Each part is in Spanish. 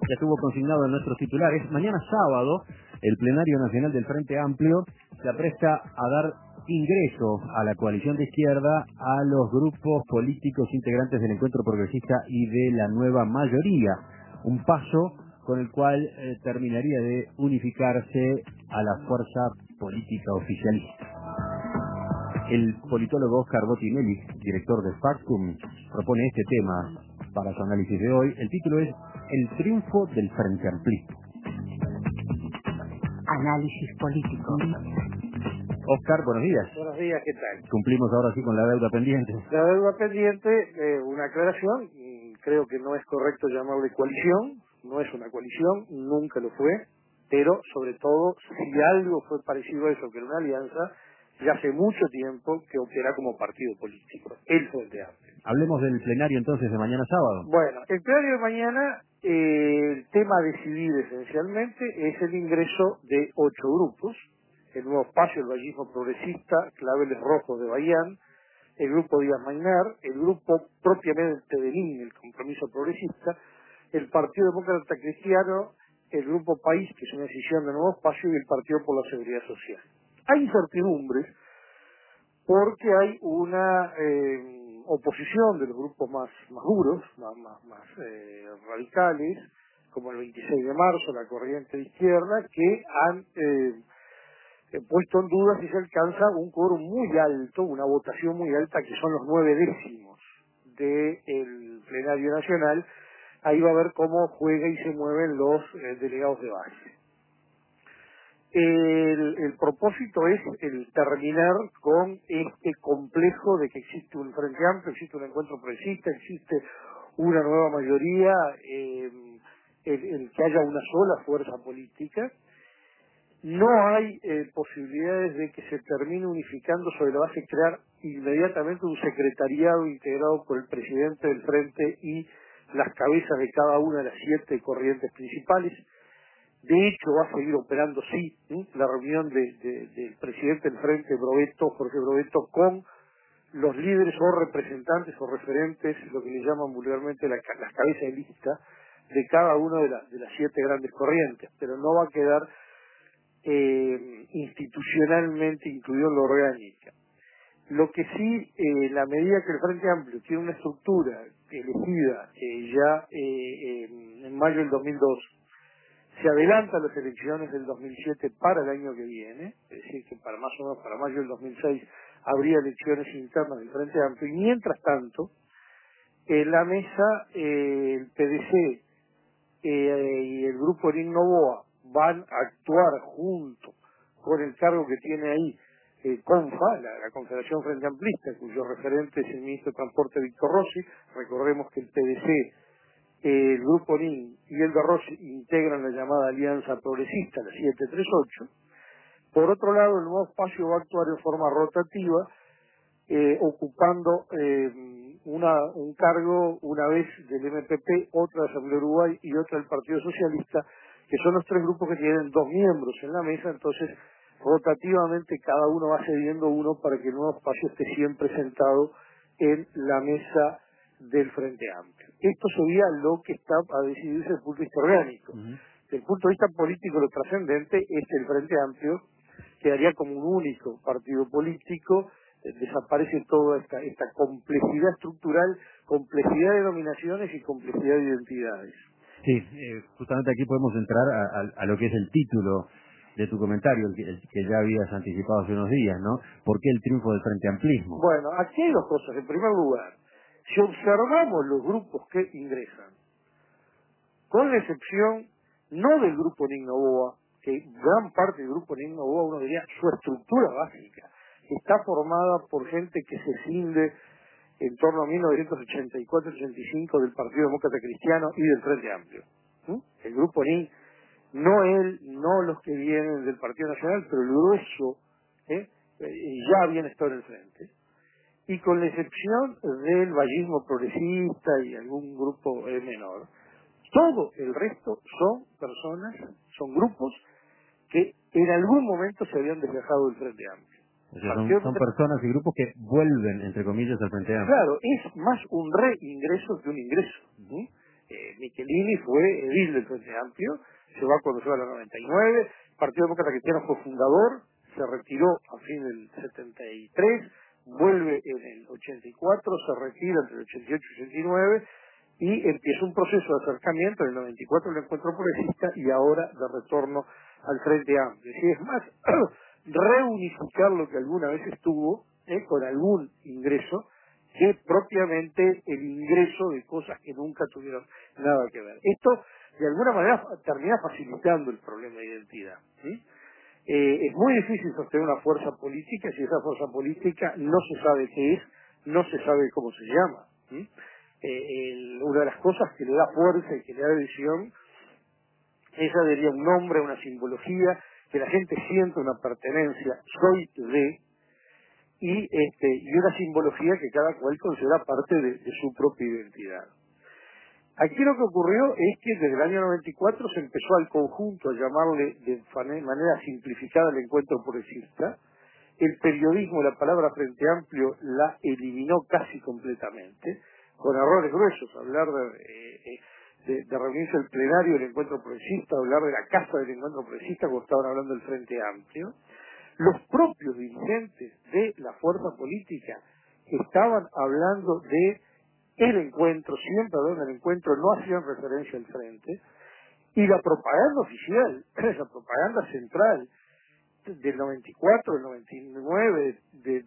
Ya estuvo consignado en nuestros titulares. Mañana sábado, el Plenario Nacional del Frente Amplio se apresta a dar ingreso a la coalición de izquierda a los grupos políticos integrantes del Encuentro Progresista y de la Nueva Mayoría. Un paso con el cual terminaría de unificarse a la fuerza política oficialista. El politólogo Oscar Bottinelli, director de Factum, propone este tema para su análisis de hoy. El título es El triunfo del Frente Amplista. Análisis político. Oscar, buenos días. Buenos días, ¿qué tal? Cumplimos ahora sí con la deuda pendiente. La deuda pendiente, una aclaración, creo que no es correcto llamarle coalición, no es una coalición, nunca lo fue, pero sobre todo, si algo fue parecido a eso, que era una alianza, ya hace mucho tiempo que opera como partido político, el Frente Amplio. Hablemos del plenario entonces de mañana sábado. Bueno, el plenario de mañana, el tema a decidir esencialmente es el ingreso de 8 grupos, el Nuevo Espacio, el Vallismo Progresista, Claveles Rojos de Bahían, el Grupo Díaz Maynar, el Grupo propiamente del INE, el Compromiso Progresista, el Partido Demócrata Cristiano, el Grupo País, que es una decisión de Nuevo Espacio, y el Partido por la Seguridad Social. Hay incertidumbres porque hay una oposición de los grupos más duros, más radicales, como el 26 de marzo, la Corriente de Izquierda, que han puesto en duda si se alcanza un quórum muy alto, una votación muy alta, que son los 9/10 del plenario nacional. Ahí va a ver cómo juega y se mueven los delegados de base. El propósito es el terminar con este complejo de que existe un Frente Amplio, existe un encuentro progresista, existe una nueva mayoría, el que haya una sola fuerza política. No hay posibilidades de que se termine unificando sobre la base de crear inmediatamente un secretariado integrado por el presidente del Frente y las cabezas de cada una de las 7 corrientes principales. De hecho, va a seguir operando, sí, la reunión del presidente del Frente, Jorge Brovetto, con los líderes o representantes o referentes, lo que le llaman vulgarmente las cabezas de lista de cada una de las 7 grandes corrientes, pero no va a quedar institucionalmente incluido en la orgánica. Lo que sí, la medida que el Frente Amplio tiene una estructura elegida ya en mayo del 2002, se adelantan las elecciones del 2007 para el año que viene, es decir, que para más o menos para mayo del 2006 habría elecciones internas del Frente Amplio, y mientras tanto, en la mesa el PDC y el grupo Nin Novoa van a actuar junto con el cargo que tiene ahí CONFA, la Confederación Frente Amplista, cuyo referente es el ministro de Transporte Víctor Rossi. Recordemos que el PDC, el Grupo NIN y el de Rossi integran la llamada Alianza Progresista, la 738. Por otro lado, el Nuevo Espacio va a actuar en forma rotativa, ocupando un cargo una vez del MPP, otra de Asamblea Uruguay y otra del Partido Socialista, que son los 3 grupos que tienen 2 miembros en la mesa. Entonces rotativamente cada uno va cediendo uno para que el Nuevo Espacio esté siempre sentado en la mesa del Frente Amplio. Esto sería lo que está a decidirse desde el punto de vista orgánico. Desde el punto de vista político, lo trascendente es que el Frente Amplio quedaría como un único partido político. Desaparece toda esta complejidad estructural, complejidad de denominaciones y complejidad de identidades. Sí, justamente aquí podemos entrar a lo que es el título de tu comentario, el que ya habías anticipado hace unos días, ¿no? ¿Por qué el triunfo del Frente Amplismo? Bueno, aquí hay 2 cosas. En primer lugar, si observamos los grupos que ingresan, con la excepción no del grupo Nin Novoa, que gran parte del grupo Nin Novoa, uno diría, su estructura básica está formada por gente que se cinde en torno a 1984-85 del Partido Demócrata Cristiano y del Frente Amplio. El grupo NIN, no los que vienen del Partido Nacional, pero el grueso ya habían estado en el Frente. Y con la excepción del vallismo progresista y algún grupo menor, todo el resto son personas, son grupos que en algún momento se habían desgajado del Frente Amplio. O sea, son personas y grupos que vuelven, entre comillas, al Frente Amplio. Claro, es más un reingreso que un ingreso. Michelini fue edil del Frente Amplio, se va cuando se va a la 99, el Partido Demócrata Cristiano fue fundador, se retiró a fin del 73, vuelve en el 84, se retira entre el 88 y 89 y empieza un proceso de acercamiento en el 94 el Encuentro Progresista y ahora de retorno al Frente Amplio. Si es más, reunificar lo que alguna vez estuvo, con algún ingreso, que propiamente el ingreso de cosas que nunca tuvieron nada que ver. Esto, de alguna manera, termina facilitando el problema de identidad, ¿sí? Es muy difícil sostener una fuerza política si esa fuerza política no se sabe qué es, no se sabe cómo se llama, ¿sí? Una de las cosas que le da fuerza y que le da visión es daría un nombre, una simbología, que la gente sienta una pertenencia, soy de, y una simbología que cada cual considera parte de su propia identidad. Aquí lo que ocurrió es que desde el año 94 se empezó al conjunto a llamarle de manera simplificada el encuentro progresista. El periodismo, la palabra Frente Amplio la eliminó casi completamente, con errores gruesos, hablar de reunirse el plenario del encuentro progresista, hablar de la casa del encuentro progresista cuando estaban hablando del Frente Amplio. Los propios dirigentes de la fuerza política estaban hablando de el encuentro, siempre hablando del encuentro, no hacían referencia al frente, y la propaganda oficial, la propaganda central del 94, del 99,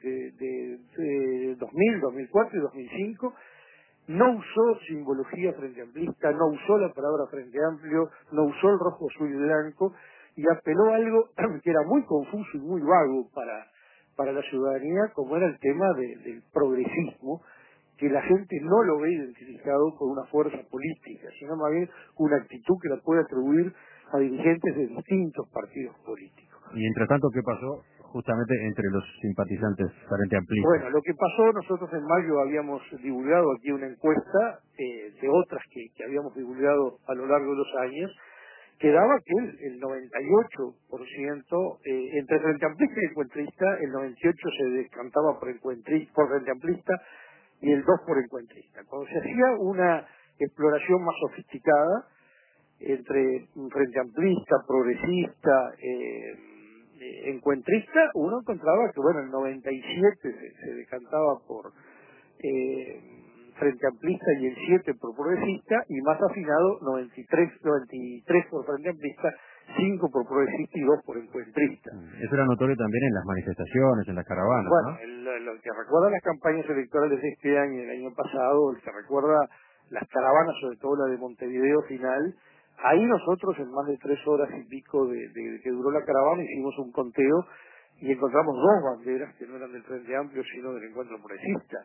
de 2000, 2004 y 2005, no usó simbología frente amplista, no usó la palabra Frente Amplio, no usó el rojo, azul y blanco, y apeló a algo que era muy confuso y muy vago para la ciudadanía, como era el tema del progresismo, que la gente no lo ve identificado con una fuerza política, sino más bien una actitud que la puede atribuir a dirigentes de distintos partidos políticos. Mientras tanto, ¿qué pasó justamente entre los simpatizantes Frente Amplista? Bueno, lo que pasó, nosotros en mayo habíamos divulgado aquí una encuesta de otras que habíamos divulgado a lo largo de los años, que daba que el 98% entre Frente Amplista y Encuentrista, el 98% se decantaba por Frente Amplista y el 2% por Encuentrista. Cuando se hacía una exploración más sofisticada entre Frente Amplista, Progresista, Encuentrista, uno encontraba que, bueno, el 97 se decantaba por Frente Amplista y el 7 por Progresista, y más afinado 93 por Frente Amplista, 5 por Progresista y 2 por Encuentrista. Eso era notorio también en las manifestaciones, en las caravanas, Bueno, ¿no? lo que recuerda las campañas electorales de este año y el año pasado, el que recuerda las caravanas, sobre todo la de Montevideo final, ahí nosotros en más de 3 horas y pico de que duró la caravana hicimos un conteo y encontramos 2 banderas que no eran del Frente Amplio sino del Encuentro Progresista.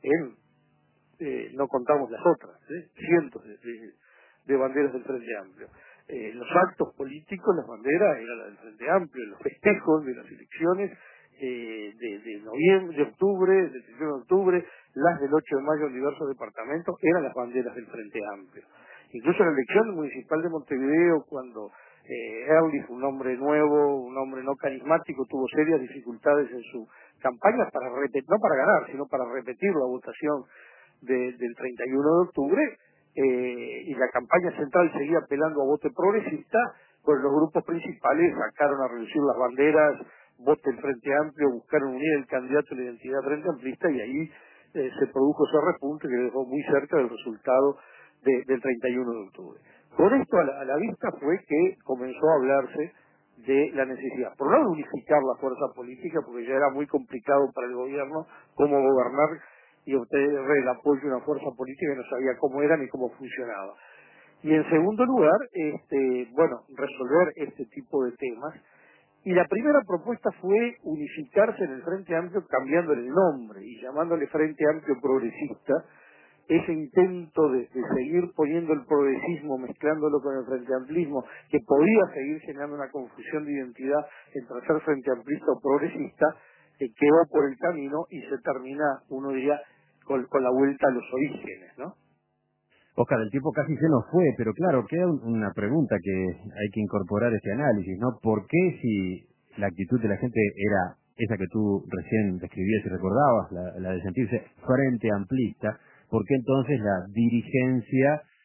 No contamos las otras, cientos de banderas del Frente Amplio. Los actos políticos, las banderas eran las del Frente Amplio, los festejos de las elecciones de noviembre, de octubre, del 31 de octubre, las del 8 de mayo en diversos departamentos, eran las banderas del Frente Amplio. Incluso en la elección municipal de Montevideo, cuando Early, un hombre nuevo, un hombre no carismático, tuvo serias dificultades en su campaña para no para ganar, sino para repetir la votación del 31 de octubre, y la campaña central seguía apelando a voto progresista, pues los grupos principales sacaron a reducir las banderas, voto el Frente Amplio, buscaron unir el candidato a la identidad Frente Amplista, y ahí se produjo ese repunte que dejó muy cerca del resultado del 31 de octubre. Con esto a la vista fue que comenzó a hablarse de la necesidad, por un lado, de unificar la fuerza política, porque ya era muy complicado para el gobierno cómo gobernar y obtener el apoyo de una fuerza política que no sabía cómo era ni cómo funcionaba. Y en segundo lugar, resolver este tipo de temas. Y la primera propuesta fue unificarse en el Frente Amplio cambiándole el nombre y llamándole Frente Amplio Progresista. Ese intento de seguir poniendo el progresismo, mezclándolo con el frente amplismo, que podía seguir generando una confusión de identidad entre ser frente amplista o progresista, quedó por el camino y se termina, uno diría, con la vuelta a los orígenes, ¿no? Oscar, el tiempo casi se nos fue, pero claro, queda una pregunta que hay que incorporar a este análisis, ¿no? ¿Por qué, si la actitud de la gente era esa que tú recién describías y recordabas, la de sentirse frente amplista, por qué entonces la dirigencia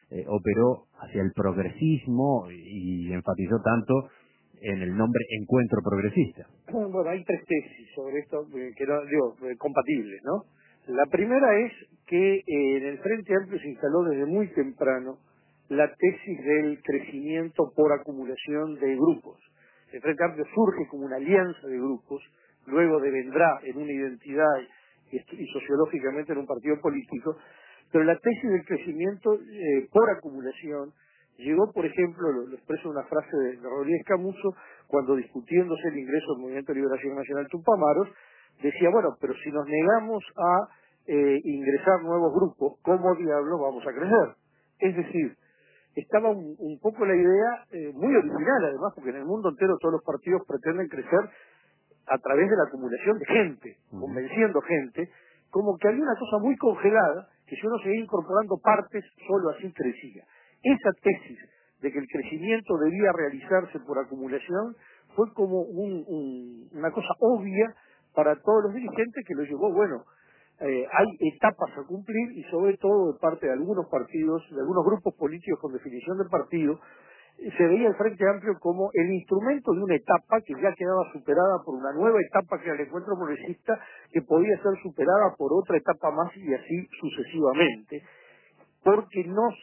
operó hacia el progresismo y enfatizó tanto en el nombre Encuentro Progresista. Bueno, hay tres tesis sobre esto que no, compatibles, ¿no? La primera es que en el Frente Amplio se instaló desde muy temprano la tesis del crecimiento por acumulación de grupos. El Frente Amplio surge como una alianza de grupos, luego devendrá en una identidad y sociológicamente en un partido político, pero la tesis del crecimiento por acumulación llegó, por ejemplo, lo expreso en una frase de Rodríguez Camuso, cuando discutiéndose el ingreso del Movimiento de Liberación Nacional Tupamaros, decía, bueno, pero si nos negamos a ingresar nuevos grupos, ¿cómo diablos vamos a crecer? Es decir, estaba un poco la idea, muy original además, porque en el mundo entero todos los partidos pretenden crecer a través de la acumulación de gente, convenciendo gente, como que había una cosa muy congelada, que si uno seguía incorporando partes, solo así crecía. Esa tesis de que el crecimiento debía realizarse por acumulación fue como una cosa obvia para todos los dirigentes, que lo llevó, bueno, hay etapas a cumplir y sobre todo de parte de algunos partidos, de algunos grupos políticos con definición de partido, se veía el Frente Amplio como el instrumento de una etapa que ya quedaba superada por una nueva etapa que era el encuentro progresista, que podía ser superada por otra etapa más y así sucesivamente, porque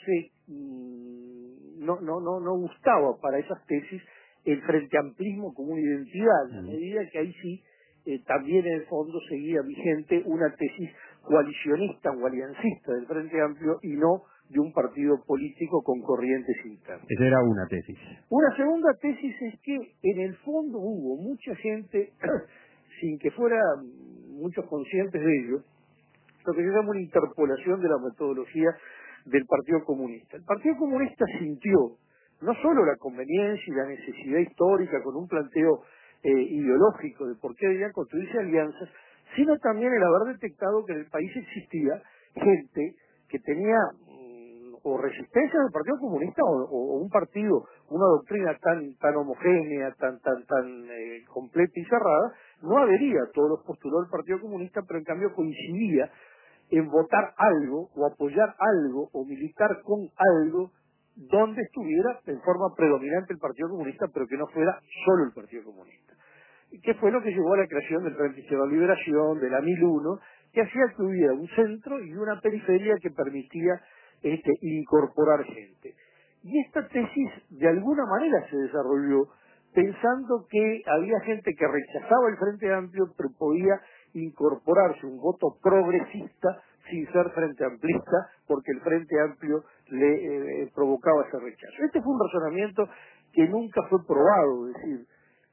no gustaba para esas tesis el Frente Amplismo como una identidad, a medida que ahí sí también en el fondo seguía vigente una tesis coalicionista o aliancista del Frente Amplio y no de un partido político con corrientes internas. Esa era una tesis. Una segunda tesis es que en el fondo hubo mucha gente, sin que fueran muchos conscientes de ello, lo que se llama una interpolación de la metodología del Partido Comunista. El Partido Comunista sintió no solo la conveniencia y la necesidad histórica con un planteo ideológico de por qué debían construirse alianzas, sino también el haber detectado que en el país existía gente que tenía o resistencia del Partido Comunista o un partido, una doctrina tan homogénea, tan completa y cerrada, no adhería a todos los postulados del Partido Comunista, pero en cambio coincidía en votar algo o apoyar algo o militar con algo donde estuviera en forma predominante el Partido Comunista, pero que no fuera solo el Partido Comunista. Y que fue lo que llevó a la creación del Frente Izquierda Liberación, de la 1001, que hacía que hubiera un centro y una periferia que permitía incorporar gente. Y esta tesis de alguna manera se desarrolló pensando que había gente que rechazaba el Frente Amplio, pero podía incorporarse un voto progresista sin ser Frente Amplista, porque el Frente Amplio le provocaba ese rechazo. Este fue un razonamiento que nunca fue probado, es decir,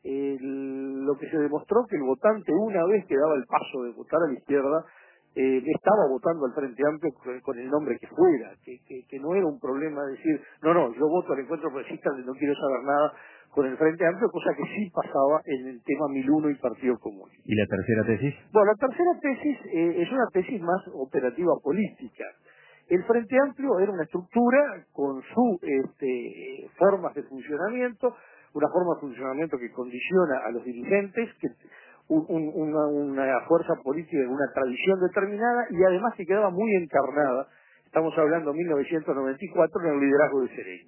lo que se demostró que el votante, una vez que daba el paso de votar a la izquierda, estaba votando al Frente Amplio con el nombre que fuera, que no era un problema decir, no, yo voto al Encuentro Progresista, no quiero saber nada con el Frente Amplio, cosa que sí pasaba en el tema 1001 y Partido Común. ¿Y la tercera tesis? Bueno, la tercera tesis es una tesis más operativa política. El Frente Amplio era una estructura con sus formas de funcionamiento, una forma de funcionamiento que condiciona a los dirigentes, que una fuerza política de una tradición determinada y además que quedaba muy encarnada, estamos hablando de 1994, en el liderazgo de Sereni.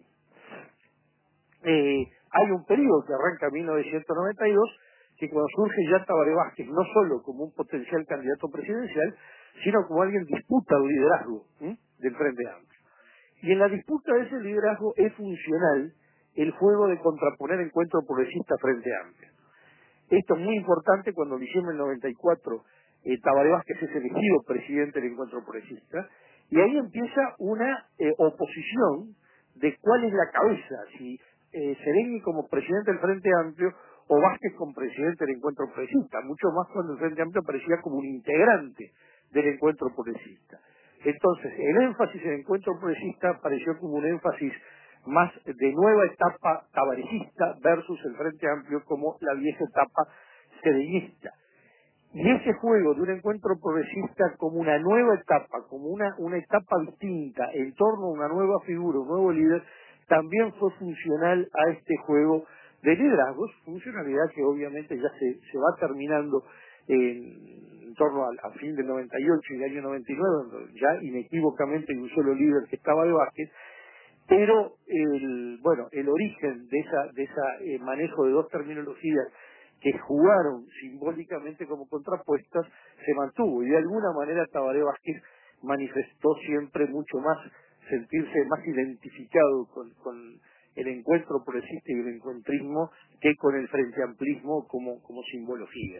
Hay un periodo que arranca en 1992, que cuando surge ya Tabaré Vázquez, no solo como un potencial candidato presidencial, sino como alguien disputa el liderazgo del Frente Amplio. Y en la disputa de ese liderazgo es funcional el juego de contraponer Encuentro Progresista Frente Amplio. Esto es muy importante cuando en diciembre del 94 Tabaré Vázquez es elegido presidente del Encuentro Progresista, y ahí empieza una oposición de cuál es la cabeza, si Sereni como presidente del Frente Amplio o Vázquez como presidente del Encuentro Progresista, mucho más cuando el Frente Amplio aparecía como un integrante del Encuentro Progresista. Entonces, el énfasis en el Encuentro Progresista apareció como un énfasis más de nueva etapa tabarecista versus el Frente Amplio como la vieja etapa serenista. Y ese juego de un encuentro progresista como una nueva etapa, como una etapa distinta, en torno a una nueva figura, un nuevo líder, también fue funcional a este juego de liderazgos, funcionalidad que obviamente ya se va terminando en torno al fin del 98 y del año 99, donde ya inequívocamente hay un solo líder que estaba de Vázquez, Pero el origen de esa manejo de dos terminologías que jugaron simbólicamente como contrapuestas se mantuvo, y de alguna manera Tabaré Vázquez manifestó siempre mucho más sentirse más identificado con el encuentro progresista y el encuentrismo que con el frente amplismo como simbología.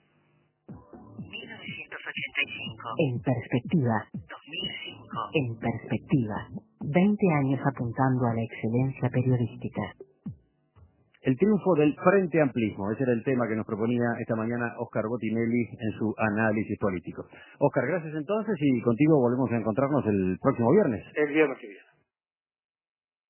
1985. En perspectiva. 2005. En perspectiva. 20 años apuntando a la excelencia periodística. El triunfo del Frente Amplismo, ese era el tema que nos proponía esta mañana Óscar Botinelli en su análisis político. Óscar, gracias entonces, y contigo volvemos a encontrarnos el próximo viernes. El viernes que viene.